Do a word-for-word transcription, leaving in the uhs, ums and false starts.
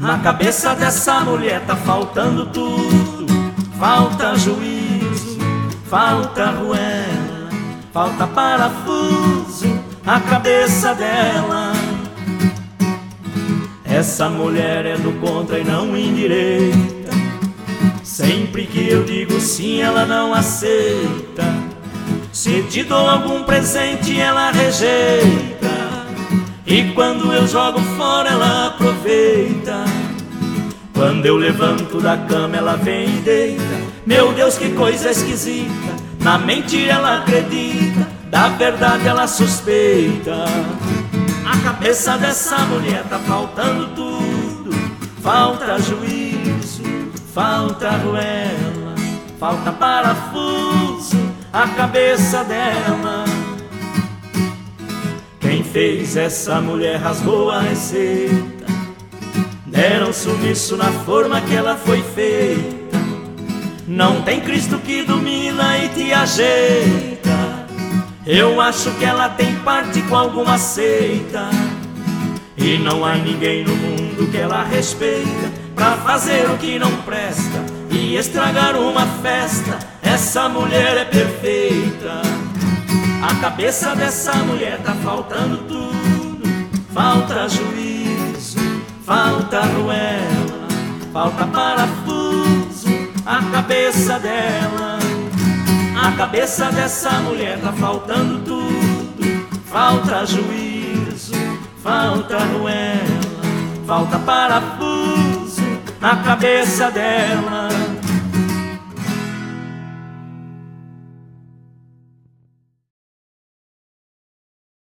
Na cabeça dessa mulher tá faltando tudo. Falta juízo, falta arruela, falta parafuso, a cabeça dela. Essa mulher é do contra e não endireita. Sempre que eu digo sim, ela não aceita. Se te dou algum presente, ela rejeita. E quando eu jogo fora, ela aproveita. Quando eu levanto da cama, ela vem e deita. Meu Deus, que coisa esquisita. Na mentira ela acredita, da verdade ela suspeita. A cabeça dessa mulher tá faltando tudo. Falta juízo, falta arruela, falta parafuso, a cabeça dela. Quem fez essa mulher rasgou a receita. Deram sumiço na forma que ela foi feita. Não tem Cristo que domina e te ajeita. Eu acho que ela tem parte com alguma seita. E não há ninguém no mundo que ela respeita pra fazer o que não presta e estragar uma festa. Essa mulher é perfeita. A cabeça dessa mulher tá faltando tudo. Falta juízo, falta arruela, falta parafuso, a cabeça dela. A cabeça dessa mulher tá faltando tudo. Falta juízo, falta arruela, falta parafuso, a cabeça dela.